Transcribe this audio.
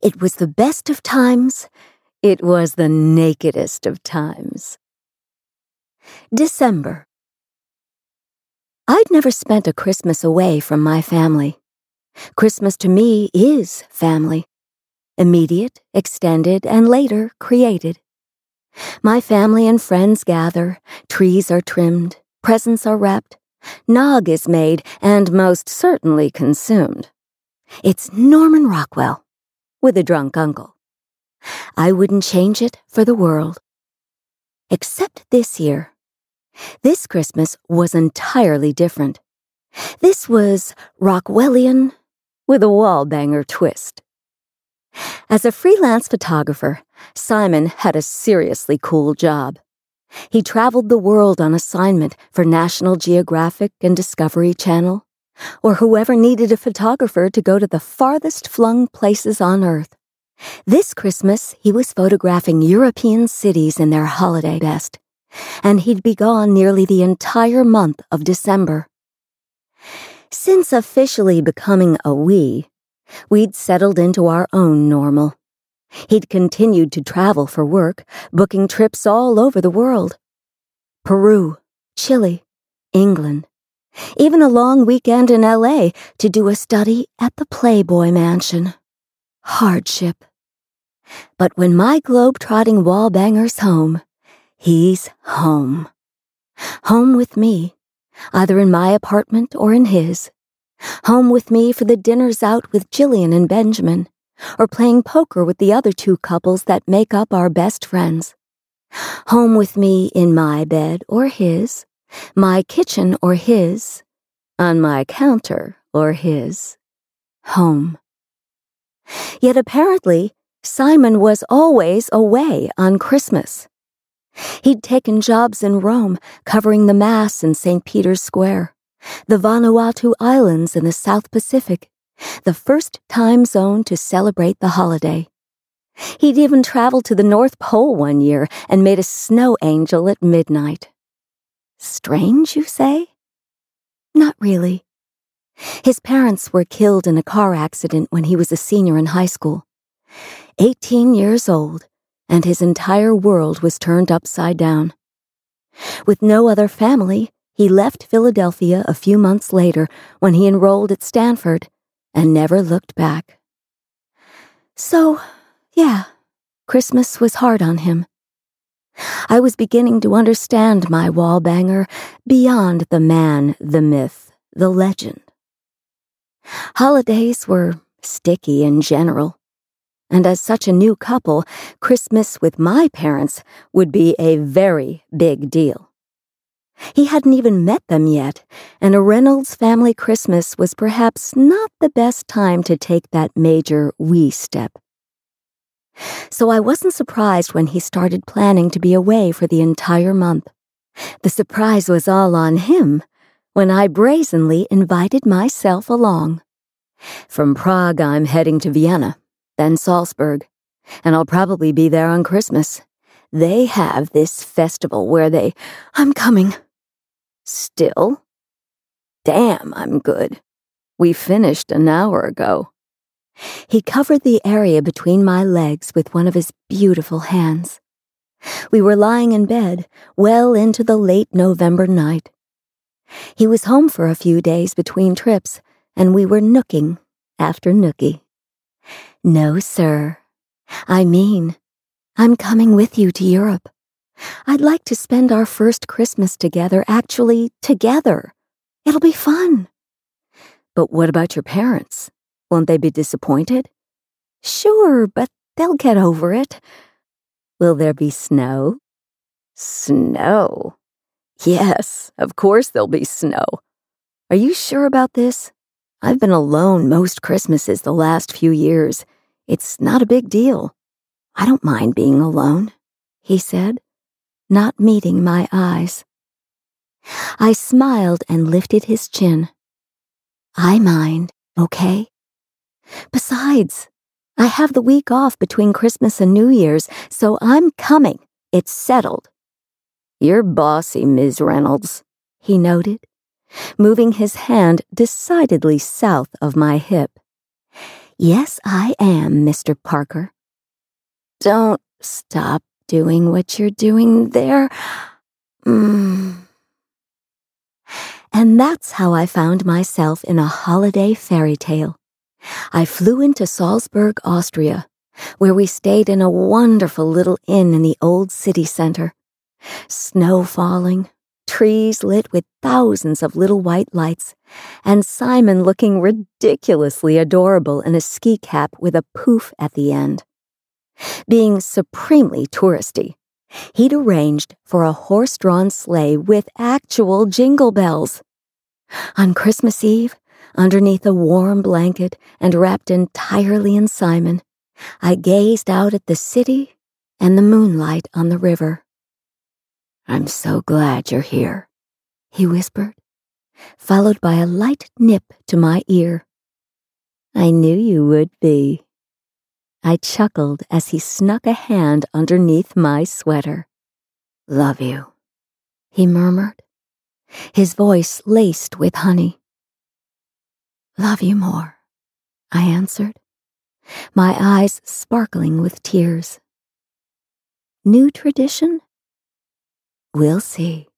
It was the best of times. It was the nakedest of times. December. I'd never spent a Christmas away from my family. Christmas to me is family. Immediate, extended, and later created. My family and friends gather, trees are trimmed, presents are wrapped, nog is made, and most certainly consumed. It's Norman Rockwell, with a drunk uncle. I wouldn't change it for the world. Except this year. This Christmas was entirely different. This was Rockwellian with a wall-banger twist. As a freelance photographer, Simon had a seriously cool job. He traveled the world on assignment for National Geographic and Discovery Channel, or whoever needed a photographer to go to the farthest-flung places on Earth. This Christmas, he was photographing European cities in their holiday best, and he'd be gone nearly the entire month of December. Since officially becoming a we'd settled into our own normal. He'd continued to travel for work, booking trips all over the world. Peru, Chile, England, even a long weekend in L.A. to do a study at the Playboy Mansion. Hardship. But when my globe-trotting wall-banger's home, he's home. Home with me, either in my apartment or in his. Home with me for the dinners out with Jillian and Benjamin, or playing poker with the other two couples that make up our best friends. Home with me in my bed or his, my kitchen or his, on my counter or his. Home. Yet apparently, Simon was always away on Christmas. He'd taken jobs in Rome, covering the Mass in St. Peter's Square, the Vanuatu Islands in the South Pacific, the first time zone to celebrate the holiday. He'd even traveled to the North Pole one year and made a snow angel at midnight. Strange, you say? Not really. His parents were killed in a car accident when he was a senior in high school. 18 years old, and his entire world was turned upside down. With no other family, he left Philadelphia a few months later when he enrolled at Stanford and never looked back. So, yeah, Christmas was hard on him. I was beginning to understand my wall-banger beyond the man, the myth, the legend. Holidays were sticky in general, and as such a new couple, Christmas with my parents would be a very big deal. He hadn't even met them yet, and a Reynolds family Christmas was perhaps not the best time to take that major we step. So I wasn't surprised when he started planning to be away for the entire month. The surprise was all on him when I brazenly invited myself along. From Prague, I'm heading to Vienna, then Salzburg, and I'll probably be there on Christmas. They have this festival where I'm coming. Still? Damn, I'm good. We finished an hour ago. He covered the area between my legs with one of his beautiful hands. We were lying in bed well into the late November night. He was home for a few days between trips, and we were nooking after nookie. No, sir. I mean, I'm coming with you to Europe. I'd like to spend our first Christmas together, actually together. It'll be fun. But what about your parents? Won't they be disappointed? Sure, but they'll get over it. Will there be snow? Snow? Yes, of course there'll be snow. Are you sure about this? I've been alone most Christmases the last few years. It's not a big deal. I don't mind being alone, he said, not meeting my eyes. I smiled and lifted his chin. I mind, okay? Besides, I have the week off between Christmas and New Year's, so I'm coming. It's settled. You're bossy, Ms. Reynolds, he noted, moving his hand decidedly south of my hip. Yes, I am, Mr. Parker. Don't stop doing what you're doing there. And that's how I found myself in a holiday fairy tale. I flew into Salzburg, Austria, where we stayed in a wonderful little inn in the old city center. Snow falling, trees lit with thousands of little white lights, and Simon looking ridiculously adorable in a ski cap with a poof at the end. Being supremely touristy, he'd arranged for a horse-drawn sleigh with actual jingle bells. On Christmas Eve, underneath a warm blanket and wrapped entirely in Simon, I gazed out at the city and the moonlight on the river. "I'm so glad you're here," he whispered, followed by a light nip to my ear. "I knew you would be." I chuckled as he snuck a hand underneath my sweater. "Love you," he murmured, his voice laced with honey. "Love you more," I answered, my eyes sparkling with tears. New tradition? We'll see.